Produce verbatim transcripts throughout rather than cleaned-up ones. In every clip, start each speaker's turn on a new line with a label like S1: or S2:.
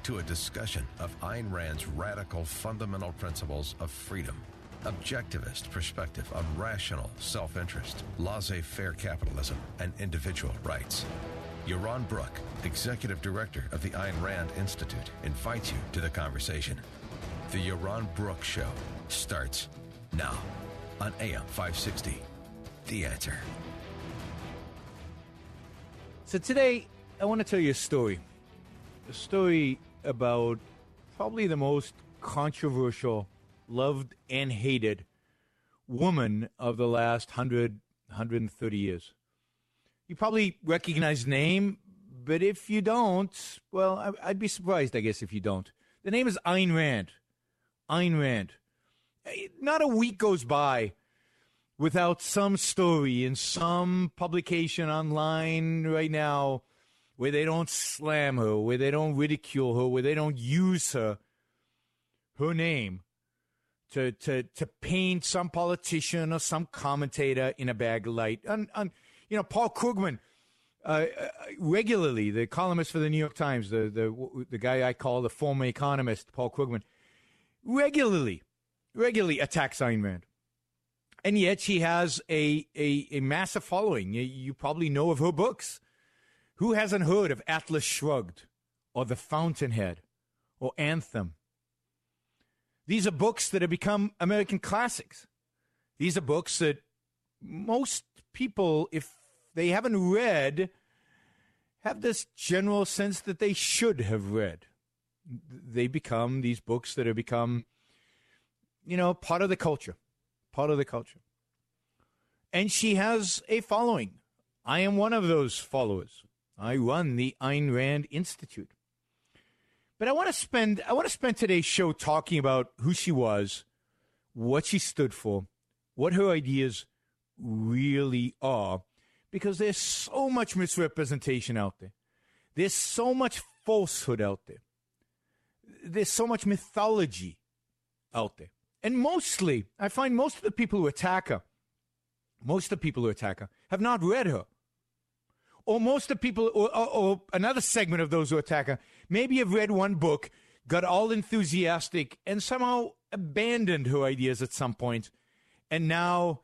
S1: to a discussion of Ayn Rand's radical fundamental principles of freedom, objectivist perspective on rational self-interest, laissez-faire capitalism, and individual rights. Yaron Brook, Executive Director of the Ayn Rand Institute, invites you to the conversation. The Yaron Brook Show starts now on A M five sixty. The Answer.
S2: So today, I want to tell you a story. A story about probably the most controversial, loved and hated woman of the last one hundred, one hundred thirty years. You probably recognize the name, but if you don't, well, I, I'd be surprised, I guess, if you don't. The name is Ayn Rand. Ayn Rand. Not a week goes by without some story in some publication online right now where they don't slam her, where they don't ridicule her, where they don't use her, her name, to to to paint some politician or some commentator in a bad light. And, and you know, Paul Krugman, uh, regularly, the columnist for the New York Times, the the the guy I call the former economist, Paul Krugman, regularly, regularly attacks Ayn Rand. And yet she has a, a, a massive following. You, you probably know of her books. Who hasn't heard of Atlas Shrugged or The Fountainhead or Anthem? These are books that have become American classics. These are books that most people, if they haven't read, have this general sense that they should have read. They become these books that have become, you know, part of the culture. Part of the culture. And she has a following. I am one of those followers. I run the Ayn Rand Institute. But I want to spend I want to spend today's show talking about who she was, what she stood for, what her ideas really are, because there's so much misrepresentation out there. There's so much falsehood out there. There's so much mythology out there. And mostly, I find most of the people who attack her, most of the people who attack her have not read her. Or most of the people, or, or, or another segment of those who attack her, maybe have read one book, got all enthusiastic, and somehow abandoned her ideas at some point, and now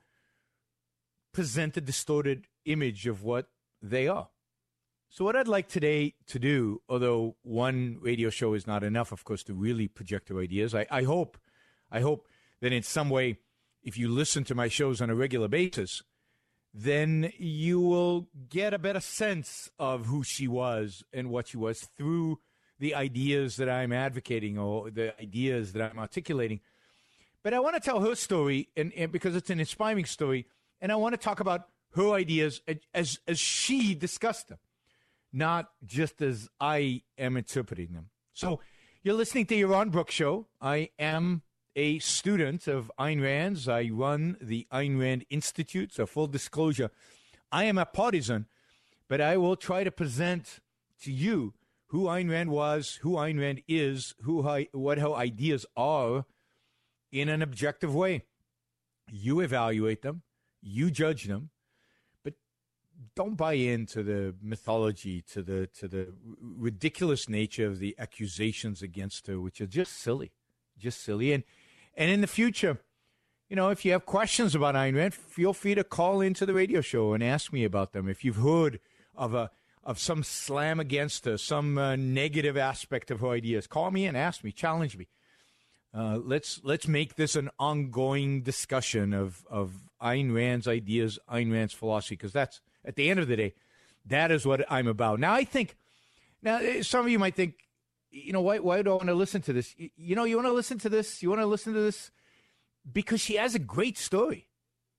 S2: present a distorted image of what they are. So what I'd like today to do, although one radio show is not enough, of course, to really project her ideas, I, I hope I hope that in some way, if you listen to my shows on a regular basis, then you will get a better sense of who she was and what she was through the ideas that I'm advocating or the ideas that I'm articulating. But I want to tell her story, and, and because it's an inspiring story, and I want to talk about her ideas as, as she discussed them, not just as I am interpreting them. So you're listening to Yaron Brook Show. I am a student of Ayn Rand's. I run the Ayn Rand Institute. So full disclosure, I am a partisan, but I will try to present to you who Ayn Rand was, who Ayn Rand is, who her, what her ideas are in an objective way. You evaluate them, you judge them, but don't buy into the mythology, to the to the ridiculous nature of the accusations against her, which are just silly, just silly. And And in the future, you know, if you have questions about Ayn Rand, feel free to call into the radio show and ask me about them. If you've heard of a of some slam against her, some uh, negative aspect of her ideas, call me and ask me, challenge me. Uh, let's let's make this an ongoing discussion of of Ayn Rand's ideas, Ayn Rand's philosophy, because that's, at the end of the day, that is what I'm about. Now, I think, now some of you might think, you know, why, why do I want to listen to this? You know, you want to listen to this? You want to listen to this? Because she has a great story.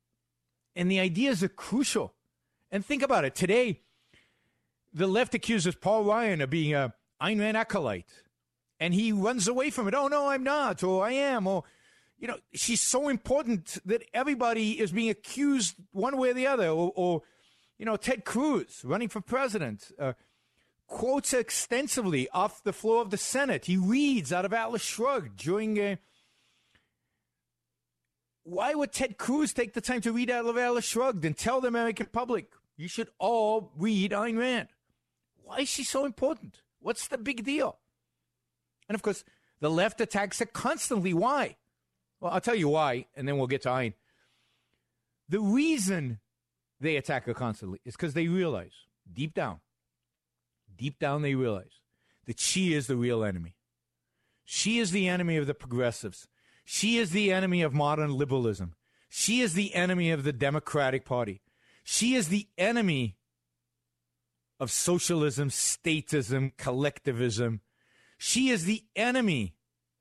S2: And the ideas are crucial. And think about it. Today, the left accuses Paul Ryan of being a Ayn Rand acolyte. And he runs away from it. Oh, no, I'm not. Or I am. Or, you know, she's so important that everybody is being accused one way or the other. Or, or you know, Ted Cruz running for president, uh, quotes extensively off the floor of the Senate. He reads out of Atlas Shrugged during a... Why would Ted Cruz take the time to read out of Atlas Shrugged and tell the American public, you should all read Ayn Rand? Why is she so important? What's the big deal? And, of course, the left attacks it constantly. Why? Well, I'll tell you why, and then we'll get to Ayn. The reason they attack her constantly is because they realize, deep down, deep down they realize that she is the real enemy. She is the enemy of the progressives. She is the enemy of modern liberalism. She is the enemy of the Democratic Party. She is the enemy of socialism, statism, collectivism. She is the enemy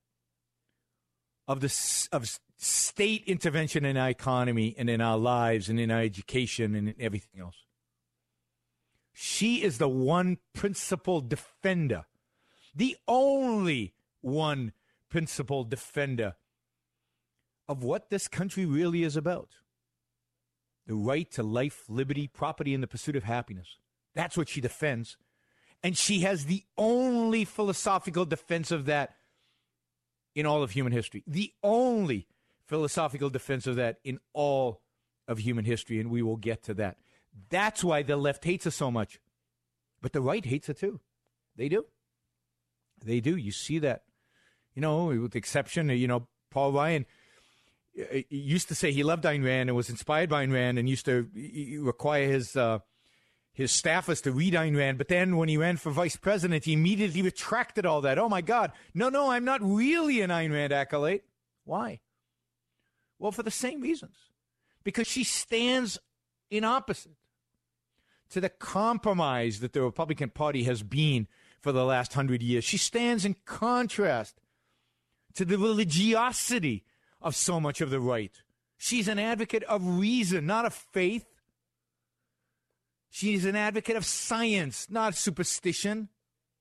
S2: of the of state intervention in our economy and in our lives and in our education and in everything else. She is the one principal defender, the only one principal defender of what this country really is about. The right to life, liberty, property, and the pursuit of happiness. That's what she defends. And she has the only philosophical defense of that in all of human history. The only philosophical defense of that in all of human history, and we will get to that. That's why the left hates her so much. But the right hates her too. They do. They do. You see that. You know, with the exception of, you know, Paul Ryan used to say he loved Ayn Rand and was inspired by Ayn Rand and used to require his uh, his staffers to read Ayn Rand. But then when he ran for vice president, he immediately retracted all that. Oh, my God. No, no, I'm not really an Ayn Rand acolyte. Why? Well, for the same reasons. Because she stands in opposite to the compromise that the Republican Party has been for the last hundred years. She stands in contrast to the religiosity of so much of the right. She's an advocate of reason, not of faith. She's an advocate of science, not superstition.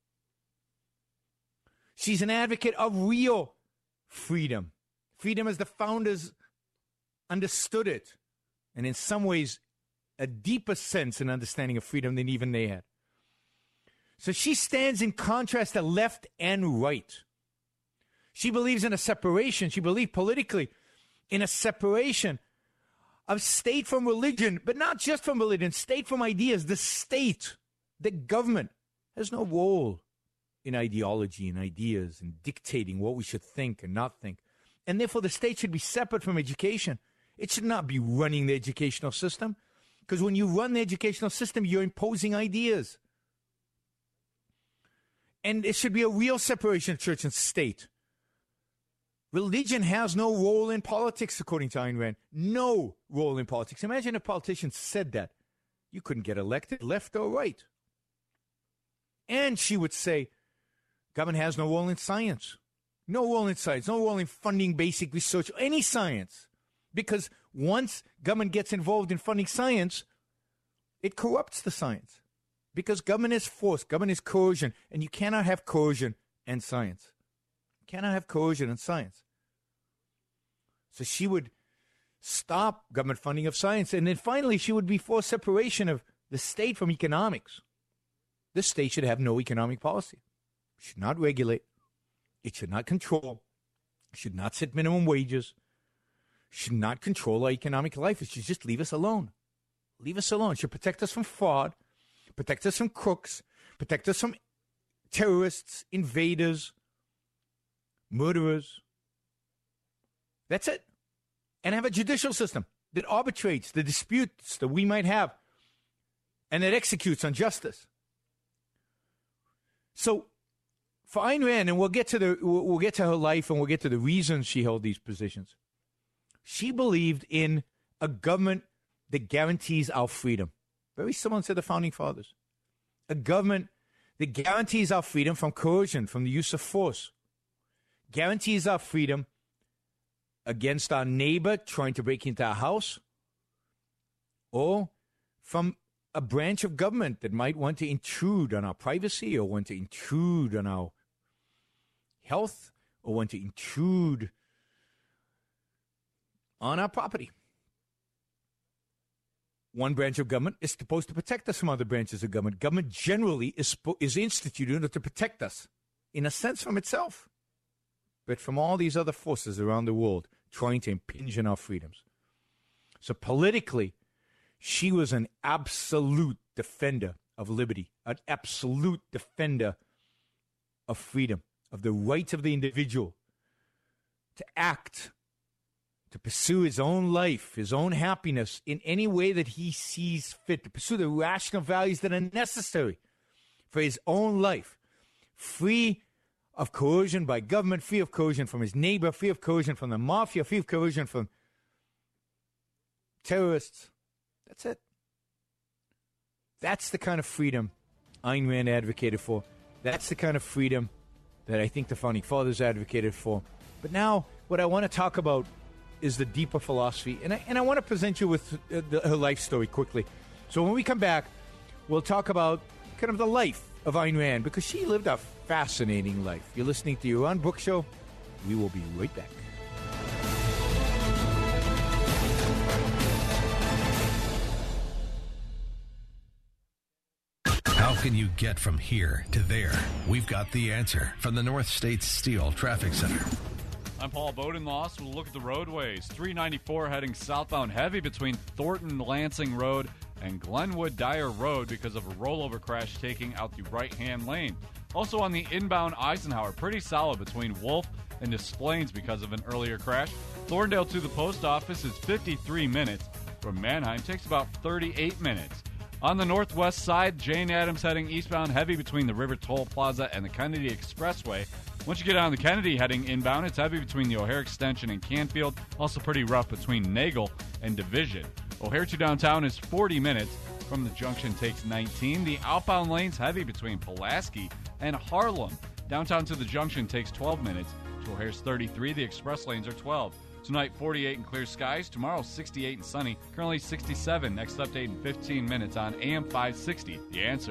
S2: She's an advocate of real freedom. Freedom as the founders understood it. And in some ways, a deeper sense and understanding of freedom than even they had. So she stands in contrast to left and right. She believes in a separation. She believes politically in a separation of state from religion, but not just from religion, state from ideas. The state, the government, has no role in ideology and ideas and dictating what we should think and not think. And therefore, the state should be separate from education. It should not be running the educational system, because when you run the educational system, you're imposing ideas. And it should be a real separation of church and state. Religion has no role in politics, according to Ayn Rand. No role in politics. Imagine if politicians said that. You couldn't get elected, left or right. And she would say, government has no role in science. No role in science. No role in funding basic research, any science. Because once government gets involved in funding science, it corrupts the science. Because government is force, government is coercion, and you cannot have coercion and science. You cannot have coercion and science. So she would stop government funding of science, and then finally she would be for separation of the state from economics. The state should have no economic policy. It should not regulate. It should not control. It should not set minimum wages. Should not control our economic life. It should just leave us alone. Leave us alone. It should protect us from fraud, protect us from crooks, protect us from terrorists, invaders, murderers. That's it. And have a judicial system that arbitrates the disputes that we might have and that executes on justice. So for Ayn Rand, and we'll get to the we'll get to her life and we'll get to the reasons she held these positions. She believed in a government that guarantees our freedom. Very similar to the Founding Fathers. A government that guarantees our freedom from coercion, from the use of force. Guarantees our freedom against our neighbor trying to break into our house. Or from a branch of government that might want to intrude on our privacy or want to intrude on our health or want to intrude on our property. One branch of government is supposed to protect us from other branches of government. Government generally is, is instituted to protect us, in a sense, from itself, but from all these other forces around the world trying to impinge on our freedoms. So politically, she was an absolute defender of liberty, an absolute defender of freedom. of the rights of the individual to act, to pursue his own life, his own happiness in any way that he sees fit, to pursue the rational values that are necessary for his own life, free of coercion by government, free of coercion from his neighbor, free of coercion from the mafia, free of coercion from terrorists. That's it. That's the kind of freedom Ayn Rand advocated for. That's the kind of freedom that I think the Founding Fathers advocated for. But now, what I want to talk about is the deeper philosophy. And I, and I want to present you with uh, the, her life story quickly. So when we come back, we'll talk about kind of the life of Ayn Rand, because she lived a fascinating life. You're listening to Yaron Brook Show. We will be right back.
S1: How can you get from here to there? We've got the answer from the North States Steel Traffic Center.
S3: I'm Paul Bodenloss. We'll look at the roadways. three ninety-four heading southbound heavy between Thornton Lansing Road and Glenwood Dyer Road because of a rollover crash taking out the right-hand lane. Also on the inbound Eisenhower, pretty solid between Wolf and Des Plaines because of an earlier crash. Thorndale to the post office is fifty-three minutes. From Manheim takes about thirty-eight minutes. On the northwest side, Jane Addams heading eastbound heavy between the River Toll Plaza and the Kennedy Expressway. Once you get on the Kennedy heading inbound, it's heavy between the O'Hare Extension and Canfield. Also pretty rough between Nagel and Division. O'Hare to downtown is forty minutes. From the junction takes nineteen. The outbound lane's heavy between Pulaski and Harlem. Downtown to the junction takes twelve minutes. To O'Hare's thirty-three. The express lanes are twelve. Tonight, forty-eight and clear skies. Tomorrow, sixty-eight and sunny. Currently sixty-seven. Next update in fifteen minutes on A M five sixty. The Answer.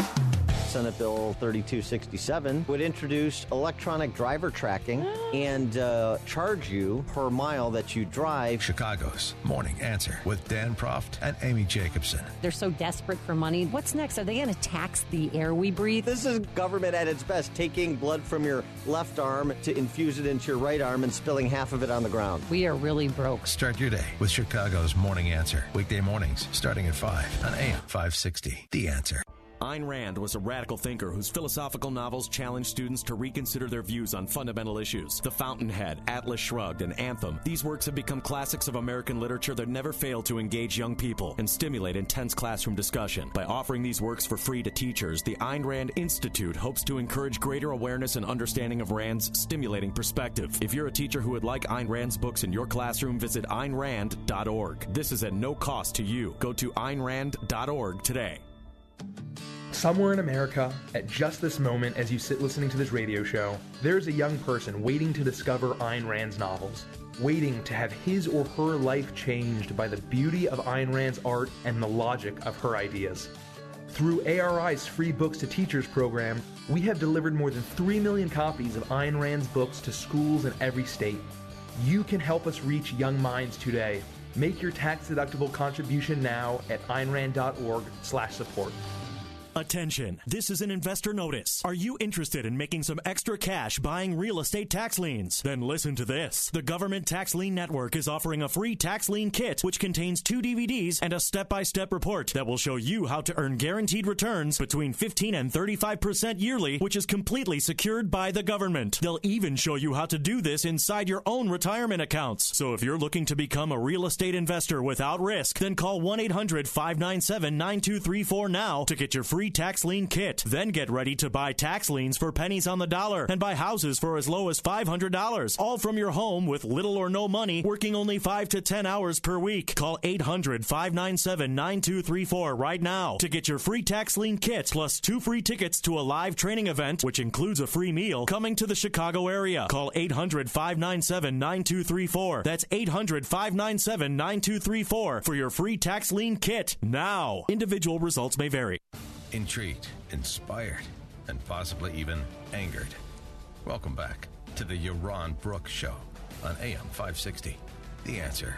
S4: Senate Bill thirty-two sixty-seven would introduce electronic driver tracking and uh, charge you per mile that you drive.
S1: Chicago's Morning Answer with Dan Proft and Amy Jacobson.
S5: They're so desperate for money. What's next? Are they going to tax the air we breathe?
S4: This is government at its best, taking blood from your left arm to infuse it into your right arm and spilling half of it on the ground.
S5: We are really broke.
S1: Start your day with Chicago's Morning Answer. Weekday mornings starting at five on A M five sixty. The Answer.
S6: Ayn Rand was a radical thinker whose philosophical novels challenged students to reconsider their views on fundamental issues. The Fountainhead, Atlas Shrugged, and Anthem. These works have become classics of American literature that never fail to engage young people and stimulate intense classroom discussion. By offering these works for free to teachers, the Ayn Rand Institute hopes to encourage greater awareness and understanding of Rand's stimulating perspective. If you're a teacher who would like Ayn Rand's books in your classroom, visit ayn rand dot org. This is at no cost to you. Go to ayn rand dot org today.
S7: Somewhere in America, at just this moment as you sit listening to this radio show, there's a young person waiting to discover Ayn Rand's novels, waiting to have his or her life changed by the beauty of Ayn Rand's art and the logic of her ideas. Through A R I's Free Books to Teachers program, we have delivered more than three million copies of Ayn Rand's books to schools in every state. You can help us reach young minds today. Make your tax-deductible contribution now at ayn rand dot org slash support.
S6: Attention, this is an investor notice. Are you interested in making some extra cash buying real estate tax liens? Then listen to this. The Government Tax Lien Network is offering a free tax lien kit which contains two D V Ds and a step-by-step report that will show you how to earn guaranteed returns between fifteen and thirty-five percent yearly, which is completely secured by the government. They'll even show you how to do this inside your own retirement accounts. So if you're looking to become a real estate investor without risk, then call one eight hundred five nine seven nine two three four now to get your free tax lien kit. Then get ready to buy tax liens for pennies on the dollar and buy houses for as low as five hundred dollars, all from your home with little or no money, working only five to ten hours per week. Call eight hundred five nine seven nine two three four right now to get your free tax lien kit plus two free tickets to a live training event, which includes a free meal, coming to the Chicago area. Call eight hundred five nine seven nine two three four. That's eight hundred five nine seven nine two three four for your free tax lien kit now. Individual results may vary.
S1: Intrigued, inspired, and possibly even angered. Welcome back to the Yaron Brook Show on A M five sixty. The Answer.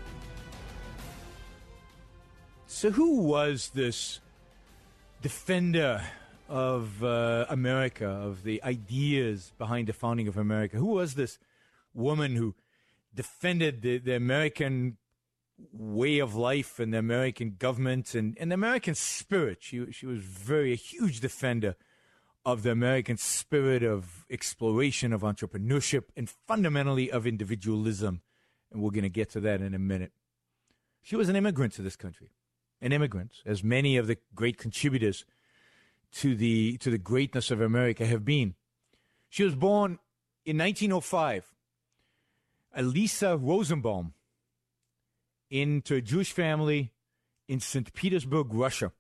S2: So who was this defender of uh, America, of the ideas behind the founding of America? Who was this woman who defended the, the American way of life and the American government and, and the American spirit? She she was very a huge defender of the American spirit of exploration, of entrepreneurship, and fundamentally of individualism. And we're going to get to that in a minute. She was an immigrant to this country, an immigrant, as many of the great contributors to the to the greatness of America have been. She was born in nineteen oh five, Elisa Rosenbaum, into a Jewish family in Saint Petersburg, Russia.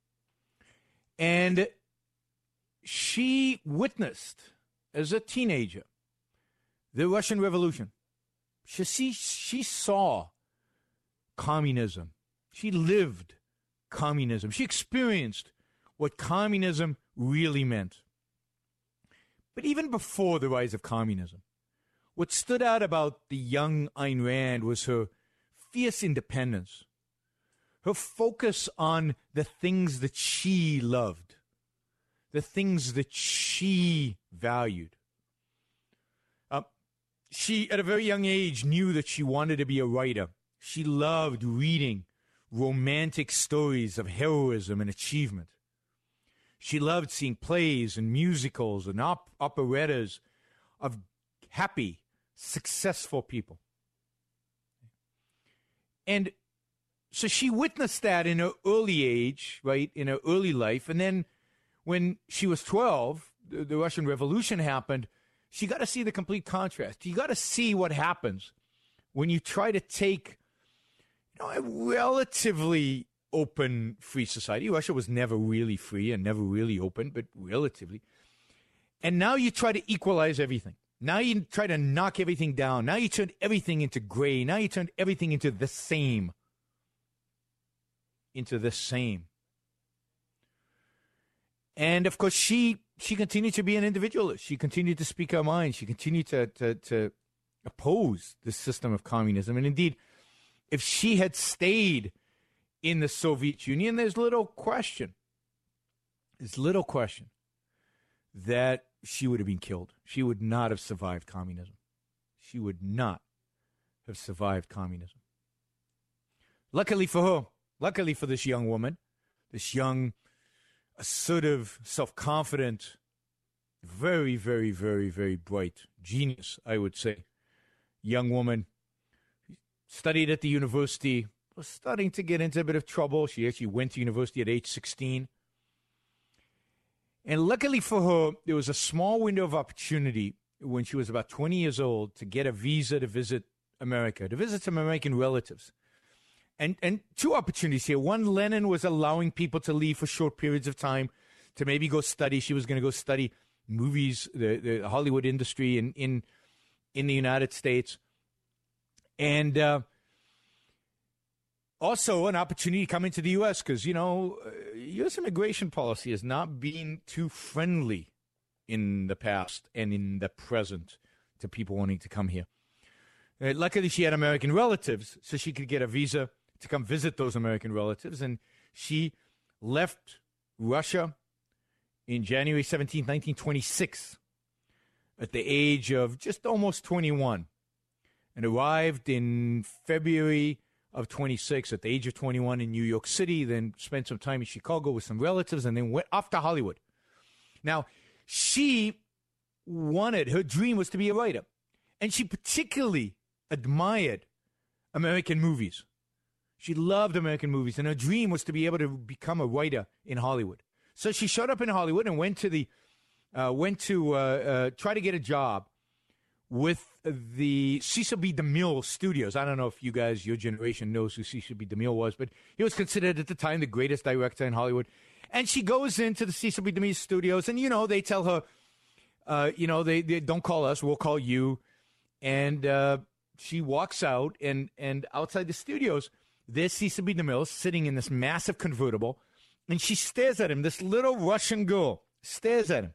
S2: And she witnessed, as a teenager, the Russian Revolution. She, she, she saw communism. She lived communism. She experienced what communism really meant. But even before the rise of communism, what stood out about the young Ayn Rand was her fierce independence, her focus on the things that she loved, the things that she valued. Uh, she, at a very young age, knew that she wanted to be a writer. She loved reading romantic stories of heroism and achievement. She loved seeing plays and musicals and op- operettas of happy, successful people. And so she witnessed that in her early age, right, in her early life. And then when she was twelve, the, the Russian Revolution happened, she got to see the complete contrast. You got to see what happens when you try to take, you know, a relatively open, free society. Russia was never really free and never really open, but relatively. And now you try to equalize everything. Now you try to knock everything down. Now you turn everything into gray. Now you turn everything into the same. Into the same. And, of course, she she continued to be an individualist. She continued to speak her mind. She continued to, to, to oppose the system of communism. And, indeed, if she had stayed in the Soviet Union, there's little question. There's little question that she would have been killed. She would not have survived communism. She would not have survived communism. Luckily for her, luckily for this young woman, this young, assertive, self-confident, very, very, very, very bright genius, I would say, young woman, studied at the university, was starting to get into a bit of trouble. She actually went to university at age sixteen. And luckily for her, there was a small window of opportunity when she was about twenty years old to get a visa to visit America, to visit some American relatives. And and two opportunities here. One, Lenin was allowing people to leave for short periods of time to maybe go study. She was going to go study movies, the, the Hollywood industry in, in, in the United States. And uh, also an opportunity to come into the U S because, you know, U S immigration policy has not been too friendly in the past and in the present to people wanting to come here. Uh, luckily, she had American relatives, so she could get a visa to come visit those American relatives. And she left Russia in January seventeenth, nineteen twenty-six, at the age of just almost twenty-one, and arrived in February of twenty-six at the age of twenty-one in New York City, then spent some time in Chicago with some relatives, and then went off to Hollywood. Now, she wanted, her dream was to be a writer, and she particularly admired American movies. She loved American movies, and her dream was to be able to become a writer in Hollywood. So she showed up in Hollywood and went to the, uh, went to uh, uh, try to get a job with the Cecil B. DeMille Studios. I don't know if you guys, your generation, knows who Cecil B. DeMille was, but he was considered at the time the greatest director in Hollywood. And she goes into the Cecil B. DeMille Studios, and, you know, they tell her, uh, you know, they, they don't call us, we'll call you. And uh, she walks out, and, and outside the studios, there's Cecil B. DeMille sitting in this massive convertible, and she stares at him. This little Russian girl stares at him.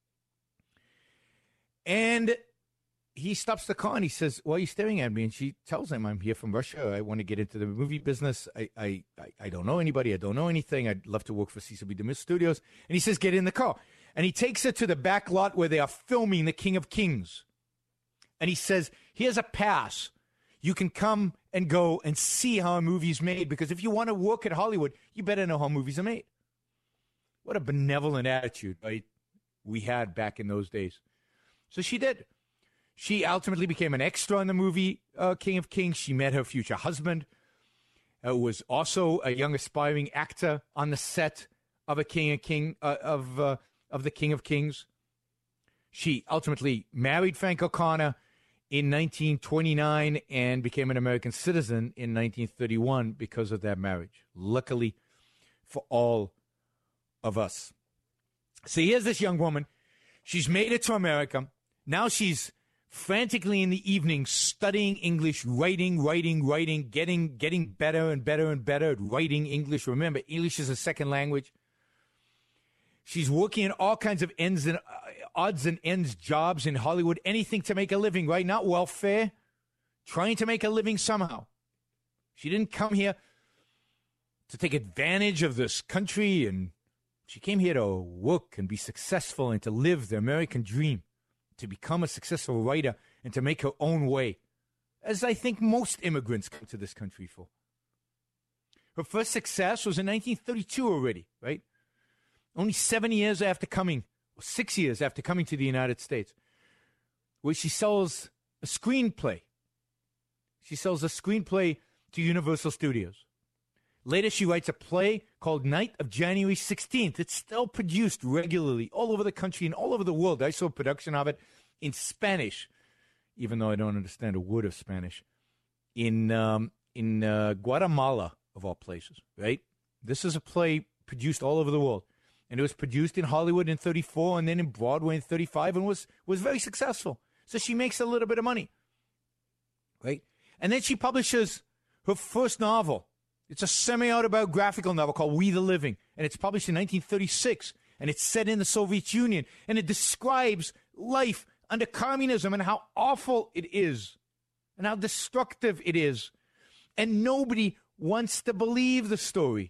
S2: And he stops the car and he says, "Why are you staring at me?" And she tells him, "I'm here from Russia. I want to get into the movie business. I, I, I don't know anybody. I don't know anything. I'd love to work for Cecil B. DeMille Studios." And he says, "Get in the car." And he takes her to the back lot where they are filming The King of Kings. And he says, "Here's a pass. You can come and go and see how a movie's made, because if you want to work at Hollywood, you better know how movies are made." What a benevolent attitude, right? we had back in those days. So she did. She ultimately became an extra in the movie uh, King of Kings. She met her future husband, uh, who was also a young aspiring actor on the set of a King of King uh, of uh, of the King of Kings. She ultimately married Frank O'Connor in nineteen twenty-nine and became an American citizen in nineteen thirty-one because of that marriage. Luckily for all of us. So here's this young woman. She's made it to America. Now she's frantically in the evening studying English, writing, writing, writing, getting getting better and better and better at writing English. Remember, English is a second language. She's working in all kinds of ends and uh, odds and ends jobs in Hollywood, anything to make a living, right? Not welfare, trying to make a living somehow. She didn't come here to take advantage of this country, and she came here to work and be successful and to live the American dream, to become a successful writer and to make her own way, as I think most immigrants come to this country for. Her first success was in nineteen thirty-two already, right? Only seven years after coming, or six years after coming to the United States, where she sells a screenplay. She sells a screenplay to Universal Studios. Later, she writes a play called Night of January sixteenth. It's still produced regularly all over the country and all over the world. I saw a production of it in Spanish, even though I don't understand a word of Spanish, in um, in uh, Guatemala, of all places, right? This is a play produced all over the world. And it was produced in Hollywood in thirty-four and then in Broadway in thirty-five and was, was very successful. So she makes a little bit of money, right? And then she publishes her first novel. It's a semi-autobiographical novel called We the Living, and it's published in nineteen thirty-six, and it's set in the Soviet Union, and it describes life under communism and how awful it is and how destructive it is. And nobody wants to believe the story.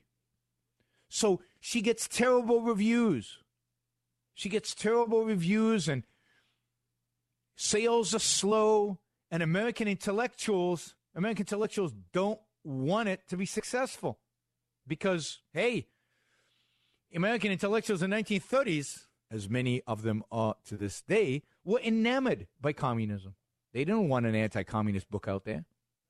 S2: So she gets terrible reviews. She gets terrible reviews, and sales are slow, and American intellectuals, American intellectuals don't want it to be successful because, hey, American intellectuals in the nineteen thirties, as many of them are to this day, were enamored by communism. They didn't want an anti-communist book out there.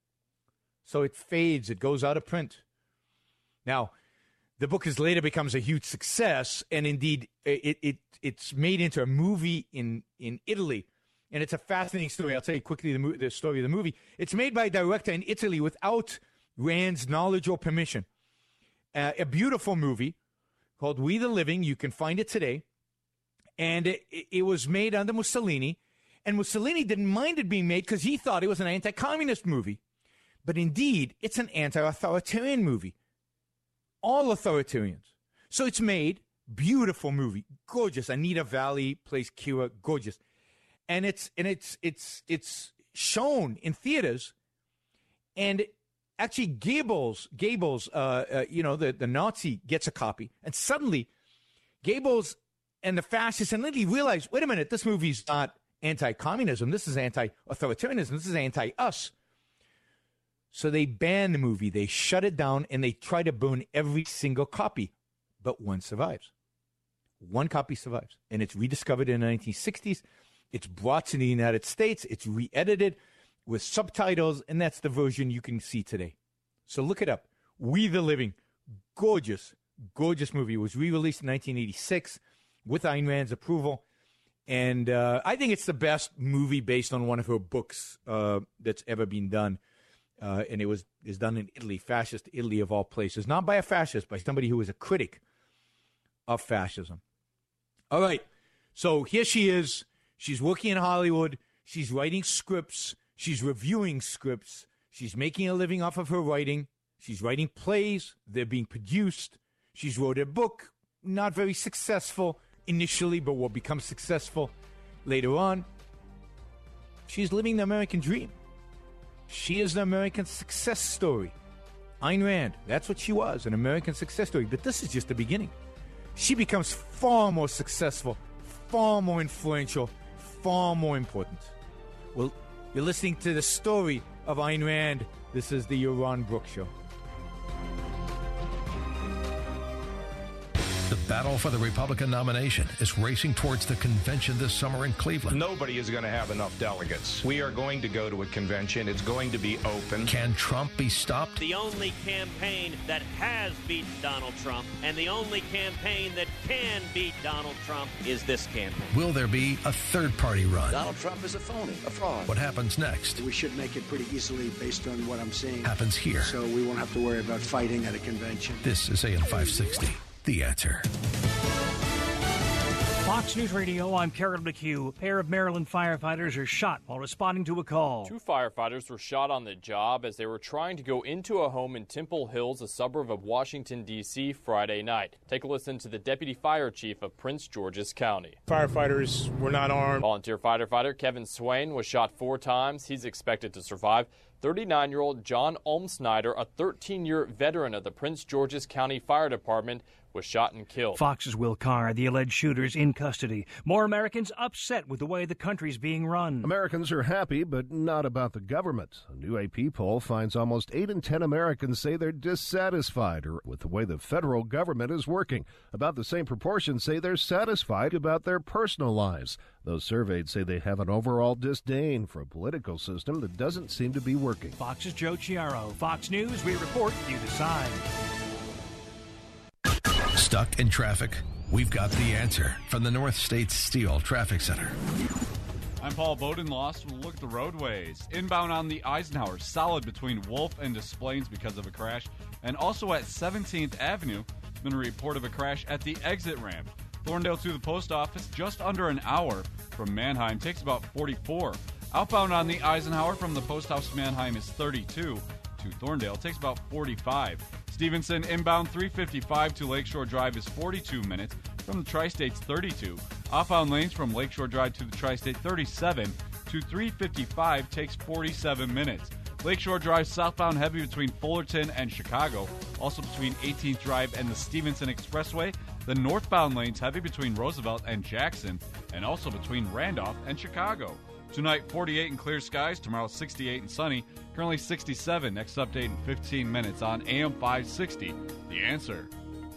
S2: So it fades. It goes out of print. Now, the book is later becomes a huge success, and indeed, it, it it's made into a movie in, in Italy, and it's a fascinating story. I'll tell you quickly the, mo- the story of the movie. It's made by a director in Italy without Rand's knowledge or permission. Uh, a beautiful movie called We the Living. You can find it today, and it, it was made under Mussolini, and Mussolini didn't mind it being made because he thought it was an anti-communist movie. But indeed, it's an anti-authoritarian movie. All authoritarians. So it's made, beautiful movie, gorgeous. Anita Valli plays Kira, gorgeous, and it's and it's it's it's shown in theaters. And actually, Goebbels, Goebbels, uh, uh, you know, the the Nazi gets a copy, and suddenly, Goebbels and the fascists and Lindley realize, wait a minute, this movie's not anti-communism. This is anti-authoritarianism. This is anti-us. So they ban the movie, they shut it down, and they try to burn every single copy. But one survives. One copy survives. And it's rediscovered in the nineteen sixties. It's brought to the United States. It's re-edited with subtitles, and that's the version you can see today. So look it up. We the Living. Gorgeous, gorgeous movie. It was re-released in nineteen eighty-six with Ayn Rand's approval. And uh, I think it's the best movie based on one of her books uh, that's ever been done. Uh, and it was is done in Italy, fascist Italy of all places. Not by a fascist, by somebody who was a critic of fascism. All right. So here she is. She's working in Hollywood. She's writing scripts. She's reviewing scripts. She's making a living off of her writing. She's writing plays. They're being produced. She's wrote a book. Not very successful initially, but will become successful later on. She's living the American dream. She is the American success story. Ayn Rand, that's what she was, an American success story. But this is just the beginning. She becomes far more successful, far more influential, far more important. Well, you're listening to the story of Ayn Rand. This is the Yaron Brook Show.
S1: The battle for the Republican nomination is racing towards the convention this summer in Cleveland.
S8: Nobody is going to have enough delegates. We are going to go to a convention. It's going to be open.
S1: Can Trump be stopped?
S9: The only campaign that has beaten Donald Trump and the only campaign that can beat Donald Trump is this campaign.
S1: Will there be a third-party run?
S10: Donald Trump is a phony, a fraud.
S1: What happens next?
S10: We should make it pretty easily based on what I'm seeing.
S1: Happens here.
S10: So we won't have to worry about fighting at a convention.
S1: This is A M five sixty, The Answer.
S11: Fox News Radio, I'm Carol McHugh. A pair of Maryland firefighters are shot while responding to a call.
S12: Two firefighters were shot on the job as they were trying to go into a home in Temple Hills, a suburb of Washington, D C, Friday night. Take a listen to the deputy fire chief of Prince George's County.
S13: Firefighters were not armed.
S12: Volunteer firefighter Kevin Swain was shot four times. He's expected to survive. thirty-nine-year-old John Olmsnyder, a thirteen-year veteran of the Prince George's County Fire Department, was shot and killed.
S11: Fox's Will Carr, the alleged shooters in custody. More Americans upset with the way the country's being run.
S14: Americans are happy, but not about the government. A new A P poll finds almost eight in ten Americans say they're dissatisfied with the way the federal government is working. About the same proportion say they're satisfied about their personal lives. Those surveyed say they have an overall disdain for a political system that doesn't seem to be working.
S11: Fox's Joe Chiaro. Fox News, we report, you decide.
S1: Stuck in traffic? We've got the answer from the North States Steel Traffic Center.
S3: I'm Paul Bowden. Lost. We'll look at the roadways. Inbound on the Eisenhower, solid between Wolf and Des Plaines because of a crash. And also at seventeenth Avenue, there's been a report of a crash at the exit ramp. Thorndale to the post office, just under an hour from Manheim. Takes about forty-four. Outbound on the Eisenhower from the post office to Manheim is thirty-two. To Thorndale takes about forty-five. Stevenson inbound three fifty-five to Lakeshore Drive is forty-two minutes. From the Tri-States, thirty-two. Outbound lanes from Lakeshore Drive to the Tri-State, thirty-seven. To three fifty-five takes forty-seven minutes. Lakeshore Drive southbound heavy between Fullerton and Chicago. Also between eighteenth Drive and the Stevenson Expressway. The northbound lanes heavy between Roosevelt and Jackson. And also between Randolph and Chicago. Tonight, forty-eight and clear skies. Tomorrow, sixty-eight and sunny. Currently sixty-seven. Next update in fifteen minutes on A M five sixty. The Answer.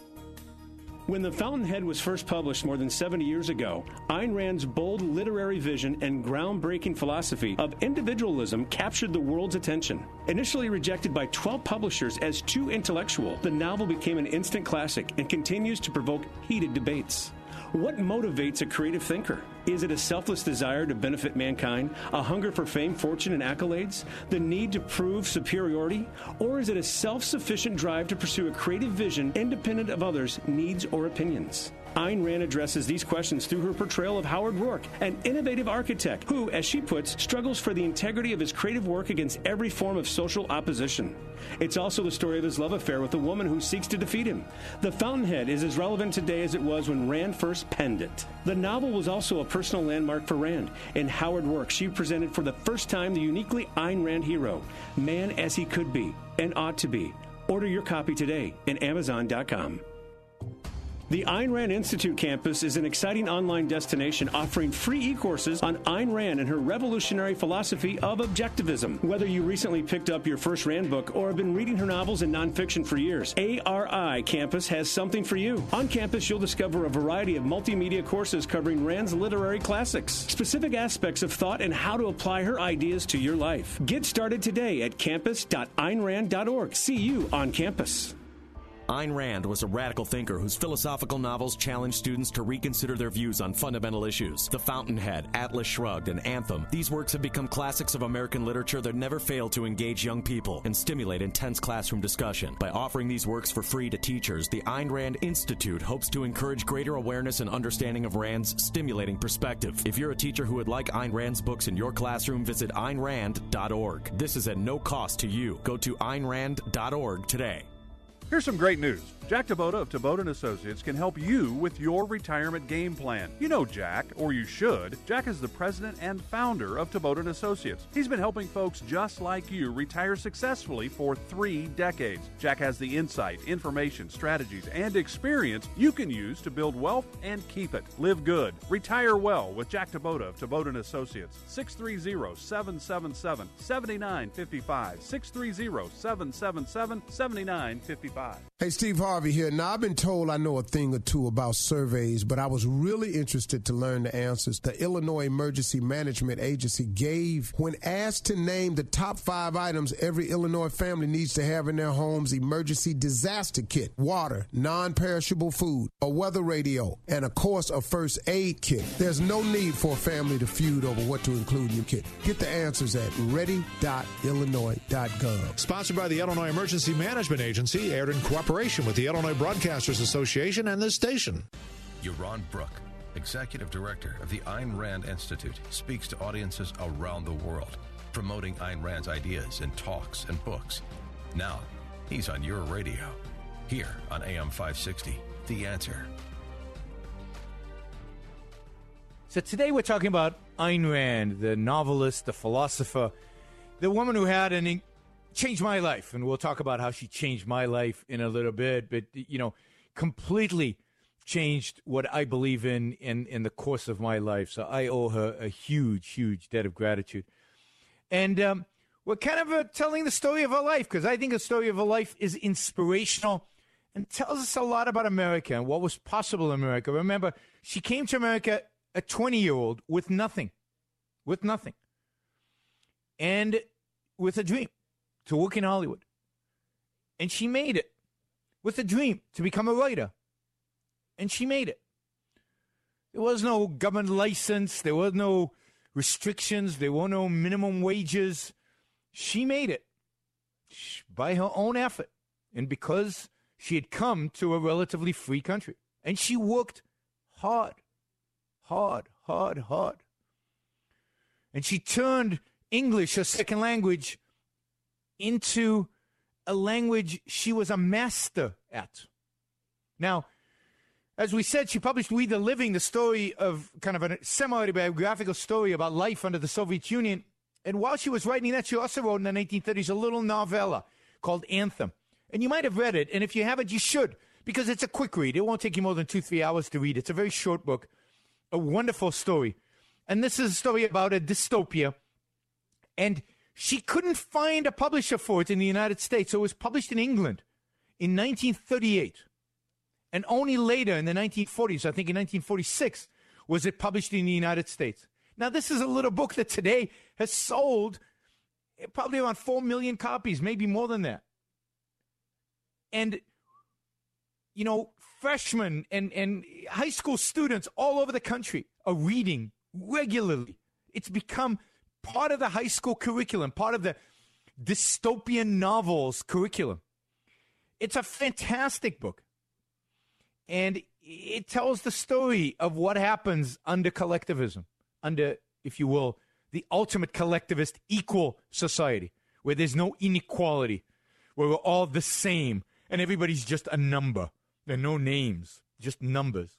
S15: When The Fountainhead was first published more than seventy years ago, Ayn Rand's bold literary vision and groundbreaking philosophy of individualism captured the world's attention. Initially rejected by twelve publishers as too intellectual, the novel became an instant classic and continues to provoke heated debates. What motivates a creative thinker? Is it a selfless desire to benefit mankind, a hunger for fame, fortune, and accolades, the need to prove superiority? Or is it a self-sufficient drive to pursue a creative vision independent of others' needs or opinions? Ayn Rand addresses these questions through her portrayal of Howard Rourke, an innovative architect who, as she puts, struggles for the integrity of his creative work against every form of social opposition. It's also the story of his love affair with a woman who seeks to defeat him. The Fountainhead is as relevant today as it was when Rand first penned it. The novel was also a personal landmark for Rand. In Howard Rourke, she presented for the first time the uniquely Ayn Rand hero, man as he could be and ought to be. Order your copy today at Amazon dot com. The Ayn Rand Institute campus is an exciting online destination offering free e-courses on Ayn Rand and her revolutionary philosophy of objectivism. Whether you recently picked up your first Rand book or have been reading her novels and nonfiction for years, A R I Campus has something for you. On campus, you'll discover a variety of multimedia courses covering Rand's literary classics, specific aspects of thought, and how to apply her ideas to your life. Get started today at campus dot ayn rand dot org. See you on campus.
S6: Ayn Rand was a radical thinker whose philosophical novels challenged students to reconsider their views on fundamental issues. The Fountainhead, Atlas Shrugged, and Anthem. These works have become classics of American literature that never fail to engage young people and stimulate intense classroom discussion. By offering these works for free to teachers, the Ayn Rand Institute hopes to encourage greater awareness and understanding of Rand's stimulating perspective. If you're a teacher who would like Ayn Rand's books in your classroom, visit ayn rand dot org. This is at no cost to you. Go to ayn rand dot org today.
S16: Here's some great news. Jack Taboda of Taboda and Associates can help you with your retirement game plan. You know Jack, or you should. Jack is the president and founder of Taboda and Associates. He's been helping folks just like you retire successfully for three decades. Jack has the insight, information, strategies, and experience you can use to build wealth and keep it. Live good. Retire well with Jack Taboda of Taboda and Associates. six three zero, seven seven seven, seven nine five five. six three zero, seven seven seven, seven nine five five.
S17: Hey, Steve Harvey here. Now, I've been told I know a thing or two about surveys, but I was really interested to learn the answers the Illinois Emergency Management Agency gave when asked to name the top five items every Illinois family needs to have in their home's emergency disaster kit: water, non-perishable food, a weather radio, and, of course, a first aid kit. There's no need for a family to feud over what to include in your kit. Get the answers at ready dot illinois dot gov.
S18: Sponsored by the Illinois Emergency Management Agency, aired in cooperation with the Illinois Broadcasters Association and this station.
S1: Yaron Brook, Executive Director of the Ayn Rand Institute, speaks to audiences around the world, promoting Ayn Rand's ideas in talks and books. Now, he's on your radio, here on A M five sixty, The Answer.
S2: So today we're talking about Ayn Rand, the novelist, the philosopher, the woman who had an changed my life, and we'll talk about how she changed my life in a little bit, but, you know, completely changed what I believe in in, in the course of my life. So I owe her a huge, huge debt of gratitude. And um, we're kind of uh, telling the story of her life, because I think the story of her life is inspirational and tells us a lot about America and what was possible in America. Remember, she came to America a twenty-year-old with nothing, with nothing, and with a dream to work in Hollywood. And she made it with a dream to become a writer. And she made it. There was no government license. There were no restrictions. There were no minimum wages. She made it by her own effort. And because she had come to a relatively free country. And she worked hard, hard, hard, hard. And she turned English, her second language, into a language she was a master at. Now, as we said, she published We the Living, the story of kind of a semi-autobiographical story about life under the Soviet Union. And while she was writing that, she also wrote in the nineteen thirties a little novella called Anthem. And you might have read it, and if you haven't, you should, because it's a quick read. It won't take you more than two, three hours to read. It's a very short book, a wonderful story. And this is a story about a dystopia. And she couldn't find a publisher for it in the United States, so it was published in England in nineteen thirty-eight. And only later, in the nineteen forties, I think in nineteen forty-six, was it published in the United States. Now, this is a little book that today has sold probably around four million copies, maybe more than that. And, you know, freshmen and, and high school students all over the country are reading regularly. It's become part of the high school curriculum, part of the dystopian novels curriculum. It's a fantastic book. And it tells the story of what happens under collectivism, under, if you will, the ultimate collectivist equal society, where there's no inequality, where we're all the same, and everybody's just a number. There are no names, just numbers.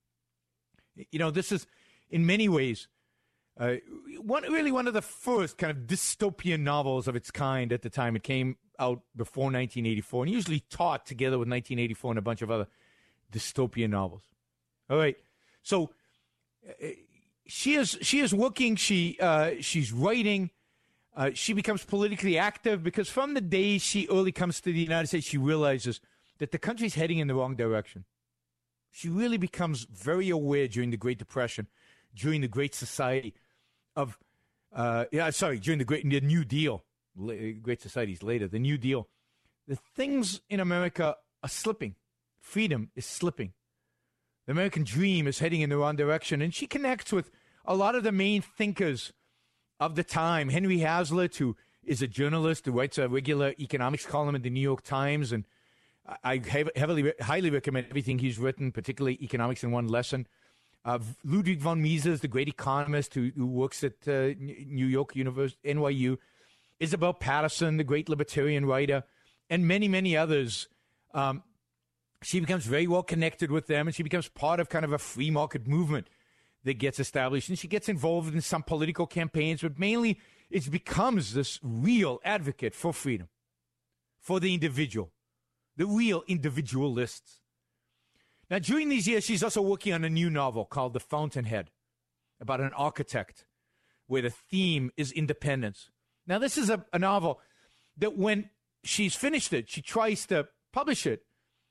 S2: You know, this is, in many ways, Uh, one really one of the first kind of dystopian novels of its kind at the time. It came out before nineteen eighty-four and usually taught together with nineteen eighty-four and a bunch of other dystopian novels. All right, so uh, she is she is working. She uh, she's writing. Uh, she becomes politically active because from the day she early comes to the United States, she realizes that the country's heading in the wrong direction. She really becomes very aware during the Great Depression, during the Great Society of, uh, yeah, sorry, during the Great the New Deal, Great Societies later, the New Deal, the things in America are slipping. Freedom is slipping. The American dream is heading in the wrong direction, and she connects with a lot of the main thinkers of the time. Henry Hazlitt, who is a journalist who writes a regular economics column in the New York Times, and I heavily, highly recommend everything he's written, particularly Economics in One Lesson. Uh, Ludwig von Mises, the great economist who, who works at uh, New York University, N Y U. Isabel Patterson, the great libertarian writer, and many, many others. Um, she becomes very well connected with them, and she becomes part of kind of a free market movement that gets established. And she gets involved in some political campaigns, but mainly it becomes this real advocate for freedom, for the individual, the real individualists. Now, during these years, she's also working on a new novel called The Fountainhead, about an architect where the theme is independence. Now, this is a, a novel that when she's finished it, she tries to publish it,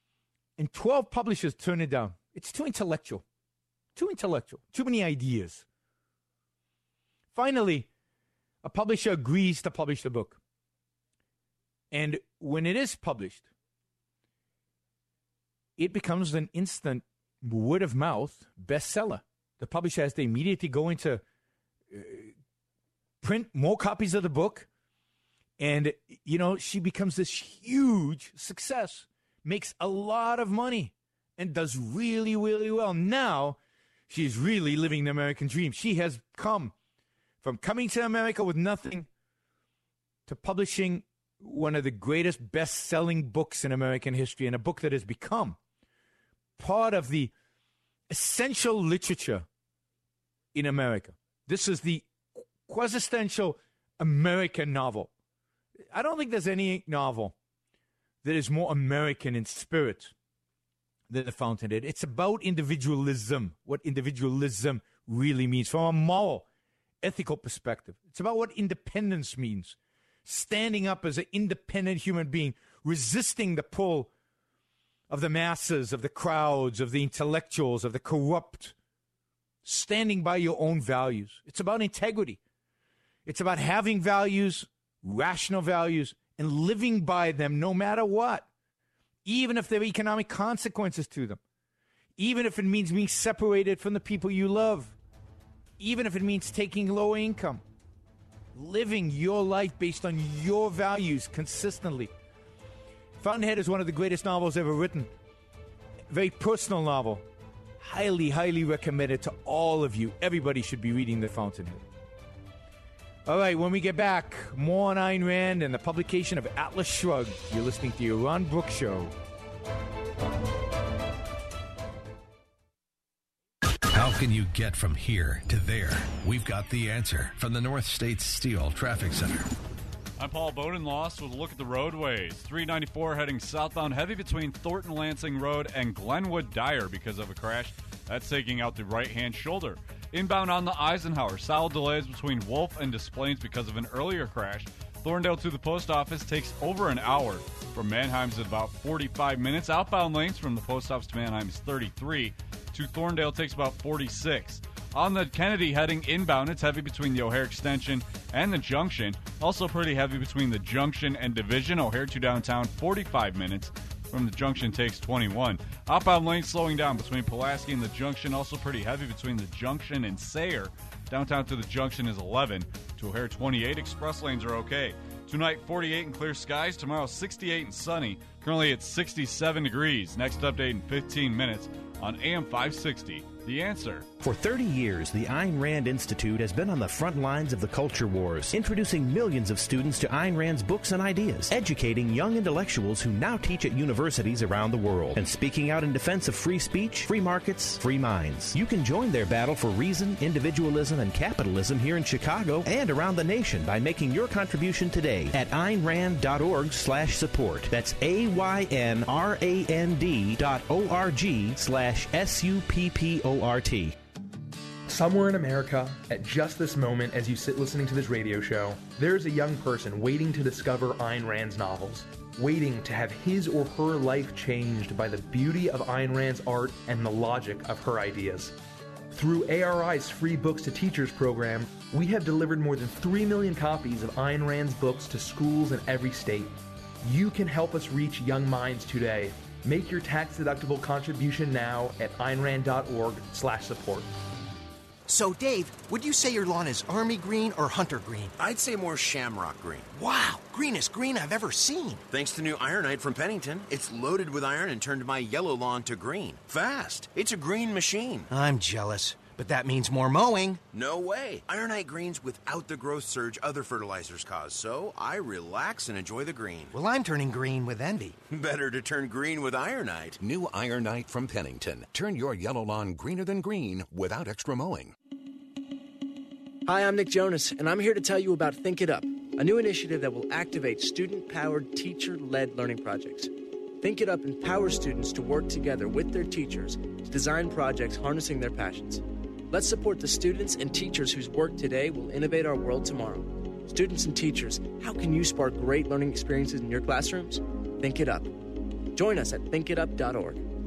S2: And twelve publishers turned it down. It's too intellectual. Too intellectual. Too many ideas. Finally, a publisher agrees to publish the book. And when it is published, it becomes an instant word-of-mouth bestseller. The publisher has to immediately go into uh, print more copies of the book. And, you know, she becomes this huge success, makes a lot of money, and does really, really well. Now, she's really living the American dream. She has come from coming to America with nothing to publishing one of the greatest best-selling books in American history, and a book that has become part of the essential literature in America. This is the quintessential American novel. I don't think there's any novel that is more American in spirit than The Fountainhead. It's about individualism, what individualism really means from a moral, ethical perspective. It's about what independence means. Standing up as an independent human being, resisting the pull of the masses, of the crowds, of the intellectuals, of the corrupt. Standing by your own values. It's about integrity. It's about having values, rational values, and living by them no matter what. Even if there are economic consequences to them. Even if it means being separated from the people you love. Even if it means taking lower income. Living your life based on your values consistently. Fountainhead is one of the greatest novels ever written. A very personal novel. Highly, highly recommended to all of you. Everybody should be reading The Fountainhead. All right, when we get back, more on Ayn Rand and the publication of Atlas Shrugged. You're listening to the Yaron Brooks Show.
S1: How can you get from here to there? We've got the answer from the North States Steel Traffic Center.
S3: I'm Paul Bodenloss with a look at the roadways. three ninety-four heading southbound heavy between Thornton Lansing Road and Glenwood Dyer because of a crash. That's taking out the right-hand shoulder. Inbound on the Eisenhower, solid delays between Wolf and Des Plaines because of an earlier crash. Thorndale to the post office takes over an hour. From Mannheim's at about forty-five minutes. Outbound lanes from the post office to Mannheim is thirty-three. To Thorndale takes about forty-six. On the Kennedy heading inbound, it's heavy between the O'Hare Extension and the Junction. Also pretty heavy between the Junction and Division. O'Hare to downtown, forty-five minutes. From the Junction takes twenty-one. Outbound lanes slowing down between Pulaski and the Junction. Also pretty heavy between the Junction and Sayre. Downtown to the Junction is eleven. To O'Hare, twenty-eight. Express lanes are okay. Tonight, forty-eight and clear skies. Tomorrow, sixty-eight and sunny. Currently, it's sixty-seven degrees. Next update in fifteen minutes on A M five sixty. The Answer.
S19: For thirty years, the Ayn Rand Institute has been on the front lines of the culture wars, introducing millions of students to Ayn Rand's books and ideas, educating young intellectuals who now teach at universities around the world, and speaking out in defense of free speech, free markets, free minds. You can join their battle for reason, individualism, and capitalism here in Chicago and around the nation by making your contribution today at aynrand.org slash support. That's A-Y-N-R-A-N-D dot O-R-G slash S-U-P-P-O-R-T.
S7: Somewhere in America, at just this moment as you sit listening to this radio show, there's a young person waiting to discover Ayn Rand's novels, waiting to have his or her life changed by the beauty of Ayn Rand's art and the logic of her ideas. Through A R I's Free Books to Teachers program, we have delivered more than three million copies of Ayn Rand's books to schools in every state. You can help us reach young minds today. Make your tax-deductible contribution now at aynrand.org slash support.
S20: So, Dave, would you say your lawn is army green or hunter green?
S21: I'd say more shamrock green.
S20: Wow, greenest green I've ever seen.
S21: Thanks to new Ironite from Pennington. It's loaded with iron and turned my yellow lawn to green. Fast. It's a green machine.
S20: I'm jealous, but that means more mowing.
S21: No way. Ironite greens without the growth surge other fertilizers cause, so I relax and enjoy the green.
S20: Well, I'm turning green with envy.
S21: Better to turn green with Ironite.
S22: New Ironite from Pennington. Turn your yellow lawn greener than green without extra mowing.
S23: Hi, I'm Nick Jonas, and I'm here to tell you about Think It Up, a new initiative that will activate student-powered, teacher-led learning projects. Think It Up empowers students to work together with their teachers to design projects harnessing their passions. Let's support the students and teachers whose work today will innovate our world tomorrow. Students and teachers, how can you spark great learning experiences in your classrooms? Think It Up. Join us at think it up dot org.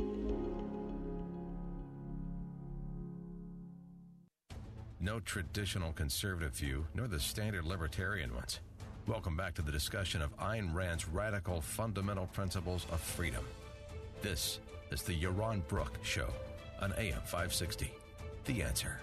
S1: No traditional conservative view, nor the standard libertarian ones. Welcome back to the discussion of Ayn Rand's radical fundamental principles of freedom. This is the Yaron Brook Show on A M five sixty. The Answer.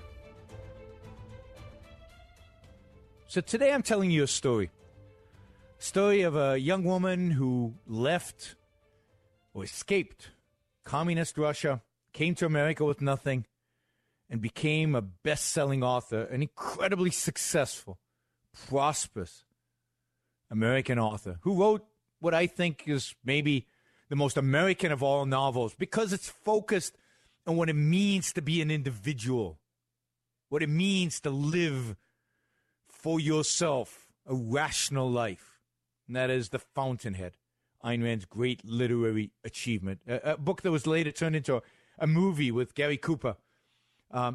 S2: So today I'm telling you a story. Story of a young woman who left or escaped communist Russia, came to America with nothing, and became a best-selling author, an incredibly successful, prosperous American author who wrote what I think is maybe the most American of all novels because it's focused on what it means to be an individual, what it means to live for yourself, a rational life. And that is The Fountainhead, Ayn Rand's great literary achievement, a, a book that was later turned into a, a movie with Gary Cooper. Um,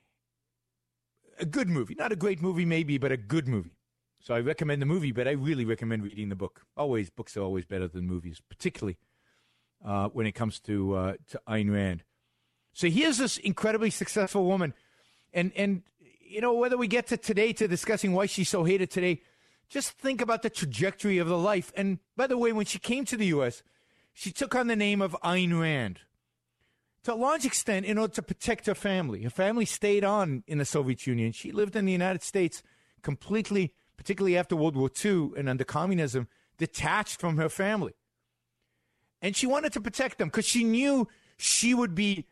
S2: a good movie, not a great movie maybe, but a good movie. So I recommend the movie, but I really recommend reading the book. Always, books are always better than movies, particularly uh, when it comes to uh, to Ayn Rand. So here's this incredibly successful woman, and and you know whether we get to today to discussing why she's so hated today, just think about the trajectory of the life. And by the way, when she came to the U S, she took on the name of Ayn Rand. To a large extent, in order to protect her family. Her family stayed on in the Soviet Union. She lived in the United States completely, particularly after World War Two and under communism, detached from her family. And she wanted to protect them because she knew she would be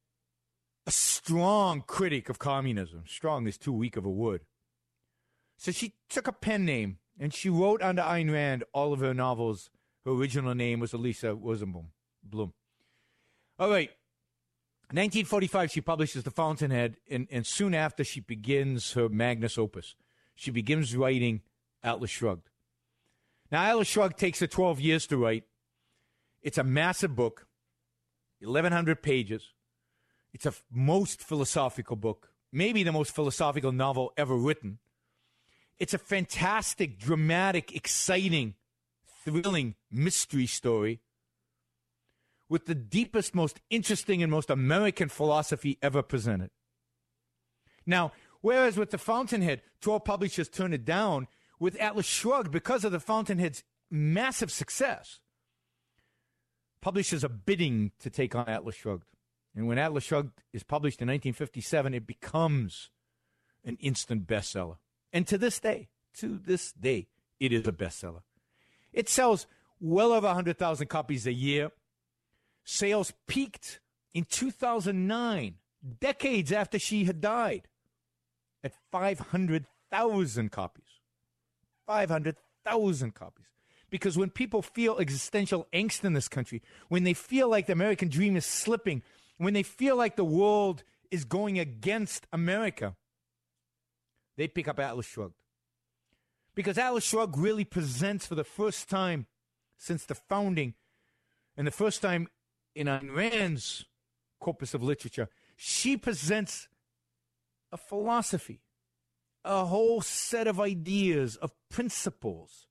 S2: a strong critic of communism. Strong is too weak of a word. So she took a pen name and she wrote under Ayn Rand all of her novels. Her original name was Elisa Rosenblum. Bloom. All right. nineteen forty-five, she publishes The Fountainhead, and, and soon after, she begins her magnus opus. She begins writing Atlas Shrugged. Now, Atlas Shrugged takes her twelve years to write. It's a massive book, eleven hundred pages. It's a f- most philosophical book, maybe the most philosophical novel ever written. It's a fantastic, dramatic, exciting, thrilling mystery story with the deepest, most interesting, and most American philosophy ever presented. Now, whereas with The Fountainhead, twelve publishers turned it down, with Atlas Shrugged, because of The Fountainhead's massive success, publishers are bidding to take on Atlas Shrugged. And when Atlas Shrugged is published in nineteen fifty-seven, it becomes an instant bestseller. And to this day, to this day, it is a bestseller. It sells well over one hundred thousand copies a year. Sales peaked in two thousand nine, decades after she had died, at five hundred thousand copies. five hundred thousand copies. Because when people feel existential angst in this country, when they feel like the American dream is slipping, when they feel like the world is going against America, they pick up Atlas Shrugged. Because Atlas Shrugged really presents for the first time since the founding, and the first time in Ayn Rand's corpus of literature, she presents a philosophy, a whole set of ideas, of principles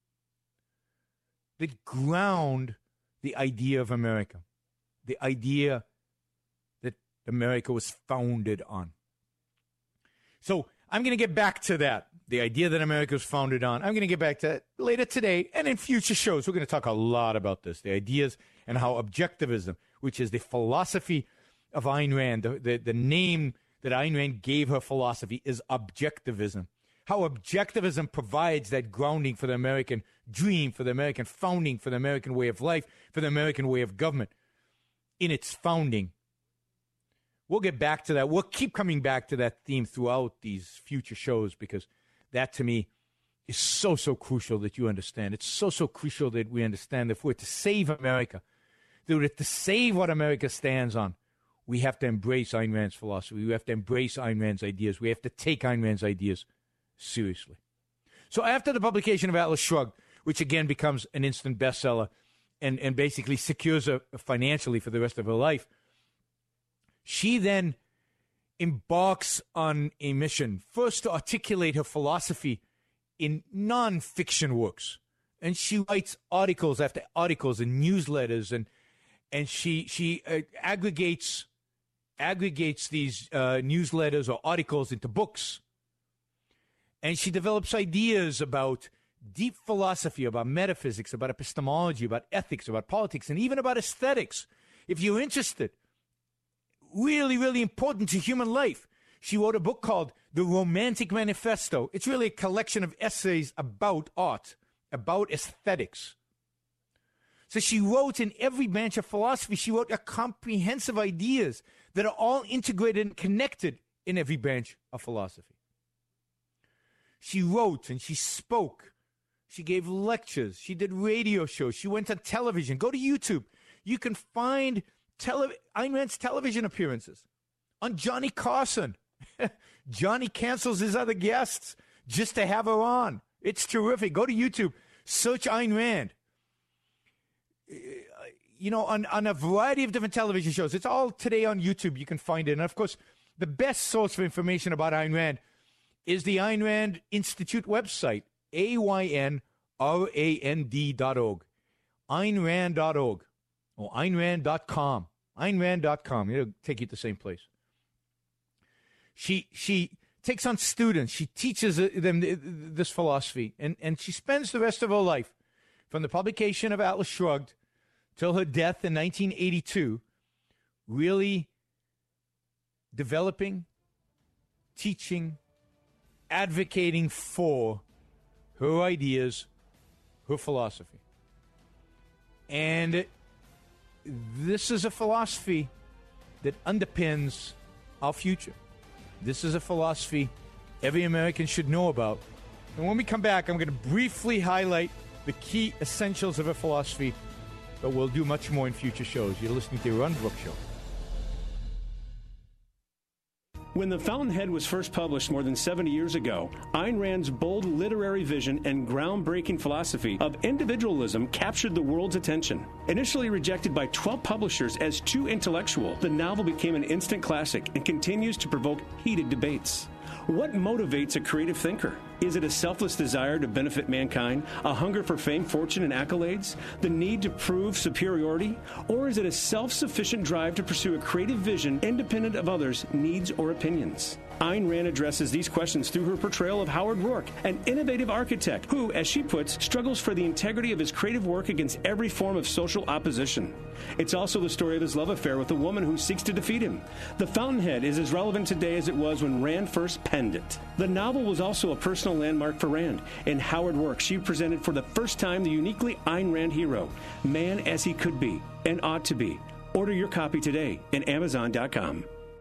S2: that ground the idea of America, the idea that America was founded on. So I'm going to get back to that, the idea that America was founded on. I'm going to get back to that later today and in future shows. We're going to talk a lot about this, the ideas and how objectivism, which is the philosophy of Ayn Rand, the, the, the name that Ayn Rand gave her philosophy is objectivism. How objectivism provides that grounding for the American dream, for the American founding, for the American way of life, for the American way of government in its founding. We'll get back to that. We'll keep coming back to that theme throughout these future shows because that, to me, is so, so crucial that you understand. It's so, so crucial that we understand that if we're to save America, that we're to save what America stands on, we have to embrace Ayn Rand's philosophy. We have to embrace Ayn Rand's ideas. We have to take Ayn Rand's ideas seriously. So after the publication of Atlas Shrugged, which again becomes an instant bestseller and, and basically secures her financially for the rest of her life, she then embarks on a mission, first to articulate her philosophy in non-fiction works. And she writes articles after articles and newsletters, and and she she uh, aggregates aggregates these uh, newsletters or articles into books. And she develops ideas about deep philosophy, about metaphysics, about epistemology, about ethics, about politics, and even about aesthetics. If you're interested, really, really important to human life. She wrote a book called The Romantic Manifesto. It's really a collection of essays about art, about aesthetics. So she wrote in every branch of philosophy, she wrote a comprehensive ideas that are all integrated and connected in every branch of philosophy. She wrote and she spoke. She gave lectures. She did radio shows. She went on television. Go to YouTube. You can find tele- Ayn Rand's television appearances on Johnny Carson. Johnny cancels his other guests just to have her on. It's terrific. Go to YouTube. Search Ayn Rand. You know, on, on a variety of different television shows. It's all today on YouTube. You can find it. And, of course, the best source for information about Ayn Rand is the Ayn Rand Institute website, A Y N R A N D dot org, Ayn Rand dot org, or Ayn Rand dot com, Ayn Rand dot com. It'll take you to the same place. She she takes on students. She teaches them this philosophy, and, and she spends the rest of her life, from the publication of Atlas Shrugged till her death in nineteen eighty-two, really developing, teaching, advocating for her ideas, her philosophy. And this is a philosophy that underpins our future. This is a philosophy every American should know about. And when we come back, I'm going to briefly highlight the key essentials of her philosophy, but we'll do much more in future shows. You're listening to the Ron Brooks Show.
S15: When The Fountainhead was first published more than seventy years ago, Ayn Rand's bold literary vision and groundbreaking philosophy of individualism captured the world's attention. Initially rejected by twelve publishers as too intellectual, the novel became an instant classic and continues to provoke heated debates. What motivates a creative thinker? Is it a selfless desire to benefit mankind, a hunger for fame, fortune, and accolades, the need to prove superiority? Or is it a self-sufficient drive to pursue a creative vision independent of others' needs or opinions? Ayn Rand addresses these questions through her portrayal of Howard Rourke, an innovative architect who, as she puts, struggles for the integrity of his creative work against every form of social opposition. It's also the story of his love affair with a woman who seeks to defeat him. The Fountainhead is as relevant today as it was when Rand first penned it. The novel was also a personal landmark for Rand. In Howard Rourke, she presented for the first time the uniquely Ayn Rand hero, man as he could be and ought to be. Order your copy today at Amazon dot com.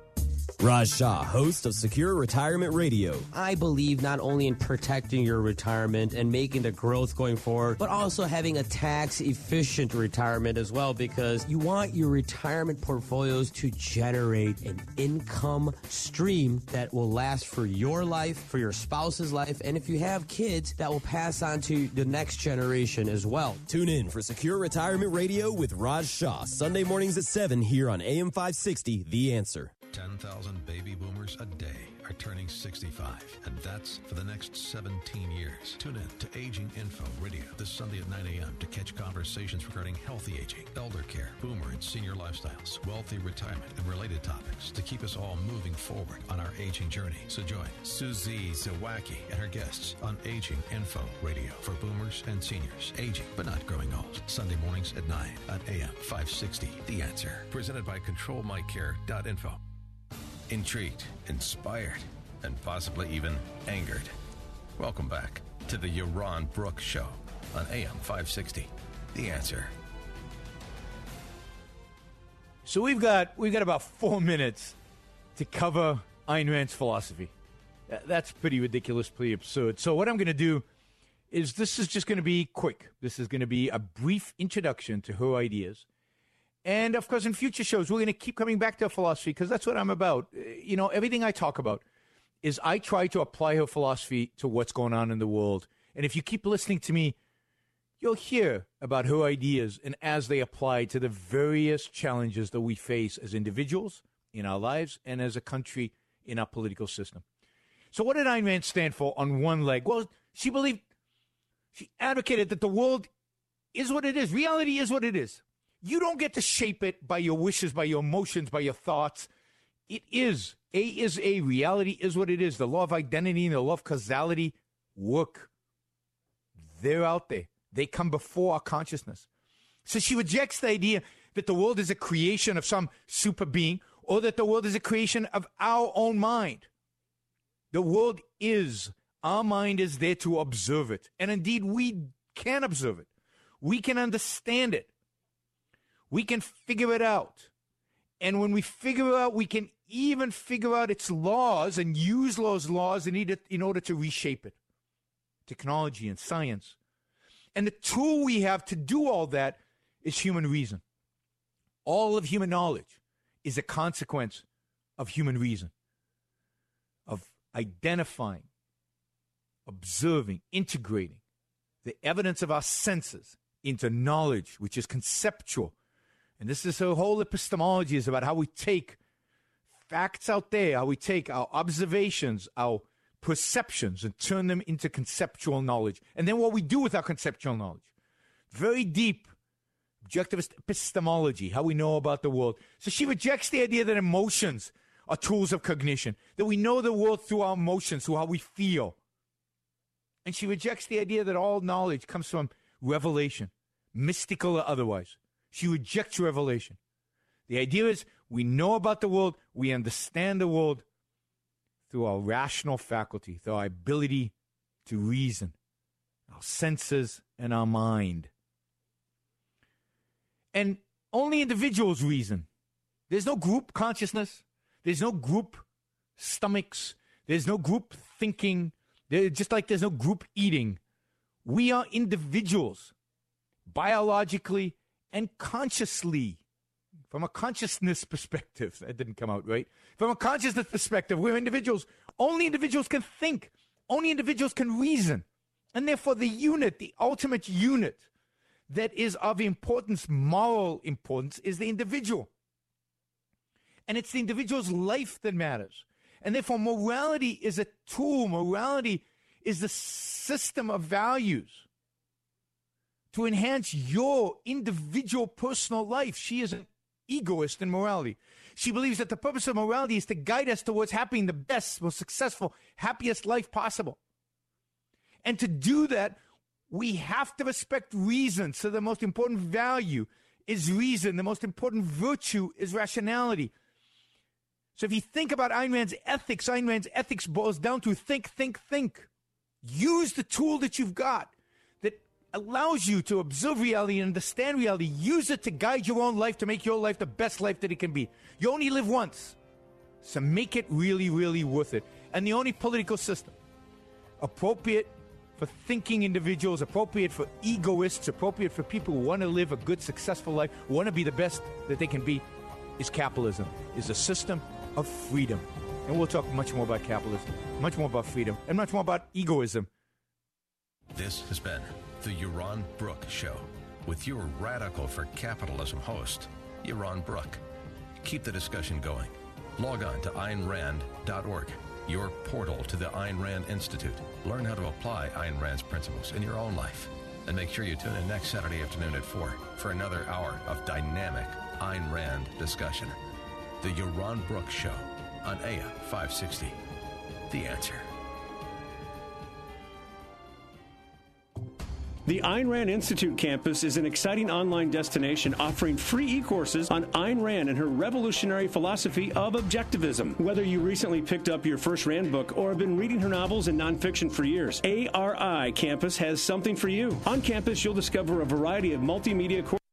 S4: Raj Shah, host of Secure Retirement Radio. I believe not only in protecting your retirement and making the growth going forward, but also having a tax-efficient retirement as well, because you want your retirement portfolios to generate an income stream that will last for your life, for your spouse's life, and if you have kids, that will pass on to the next generation as well. Tune in for Secure Retirement Radio with Raj Shah, Sunday mornings at seven here on A M five sixty, The Answer.
S1: ten thousand baby boomers a day are turning sixty-five, and that's for the next seventeen years. Tune in to Aging Info Radio this Sunday at nine a.m. to catch conversations regarding healthy aging, elder care, boomer and senior lifestyles, wealthy retirement, and related topics to keep us all moving forward on our aging journey. So join Susie Zawacki and her guests on Aging Info Radio for boomers and seniors, aging but not growing old. Sunday mornings at nine on A M five sixty, The Answer. Presented by control my care dot info. Intrigued, inspired, and possibly even angered. Welcome back to the Yaron Brooks Show on A M five sixty, The Answer.
S2: So we've got we've got about four minutes to cover Ayn Rand's philosophy. That's pretty ridiculous, pretty absurd. So what I'm going to do is this is just going to be quick. This is going to be a brief introduction to her ideas. And, of course, in future shows, we're going to keep coming back to philosophy because that's what I'm about. You know, everything I talk about is I try to apply her philosophy to what's going on in the world. And if you keep listening to me, you'll hear about her ideas and as they apply to the various challenges that we face as individuals in our lives and as a country in our political system. So what did Ayn Rand stand for on one leg? Well, she believed, she advocated that the world is what it is. Reality is what it is. You don't get to shape it by your wishes, by your emotions, by your thoughts. It is. A is A. Reality is what it is. The law of identity and the law of causality work. They're out there. They come before our consciousness. So she rejects the idea that the world is a creation of some super being or that the world is a creation of our own mind. The world is. Our mind is there to observe it. And indeed, we can observe it. We can understand it. We can figure it out. And when we figure it out, we can even figure out its laws and use those laws in order, in order to reshape it. Technology and science. And the tool we have to do all that is human reason. All of human knowledge is a consequence of human reason, of identifying, observing, integrating the evidence of our senses into knowledge, which is conceptual. And this is the whole epistemology is about how we take facts out there, how we take our observations, our perceptions, and turn them into conceptual knowledge. And then what we do with our conceptual knowledge. Very deep objectivist epistemology, how we know about the world. So she rejects the idea that emotions are tools of cognition, that we know the world through our emotions, through how we feel. And she rejects the idea that all knowledge comes from revelation, mystical or otherwise. She rejects revelation. The idea is we know about the world, we understand the world through our rational faculty, through our ability to reason, our senses, and our mind. And only individuals reason. There's no group consciousness. There's no group stomachs. There's no group thinking. There, just like there's no group eating. We are individuals, biologically and consciously. From a consciousness perspective, that didn't come out right. From a consciousness perspective, we're individuals. Only individuals can think. Only individuals can reason. And therefore, the unit, the ultimate unit that is of importance, moral importance, is the individual. And it's the individual's life that matters. And therefore, morality is a tool. Morality is the system of values to enhance your individual personal life. She is an egoist in morality. She believes that the purpose of morality is to guide us towards having the best, most successful, happiest life possible. And to do that, we have to respect reason. So the most important value is reason. The most important virtue is rationality. So if you think about Ayn Rand's ethics, Ayn Rand's ethics boils down to think, think, think. Use the tool that you've got that allows you to observe reality and understand reality. Use it to guide your own life, to make your life the best life that it can be. You only live once. So make it really, really worth it. And the only political system appropriate for thinking individuals, appropriate for egoists, appropriate for people who want to live a good, successful life, who want to be the best that they can be, is capitalism, is a system of freedom. And we'll talk much more about capitalism, much more about freedom, and much more about egoism.
S1: This has been the Yaron Brook Show with your Radical for Capitalism host, Yaron Brook. Keep the discussion going. Log on to Ayn Rand dot org, your portal to the Ayn Rand Institute. Learn how to apply Ayn Rand's principles in your own life. And make sure you tune in next Saturday afternoon at four for another hour of dynamic Ayn Rand discussion. The Yaron Brook Show on A M five sixty. The Answer.
S15: The Ayn Rand Institute campus is an exciting online destination offering free e-courses on Ayn Rand and her revolutionary philosophy of objectivism. Whether you recently picked up your first Rand book or have been reading her novels and nonfiction for years, A R I Campus has something for you. On campus, you'll discover a variety of multimedia courses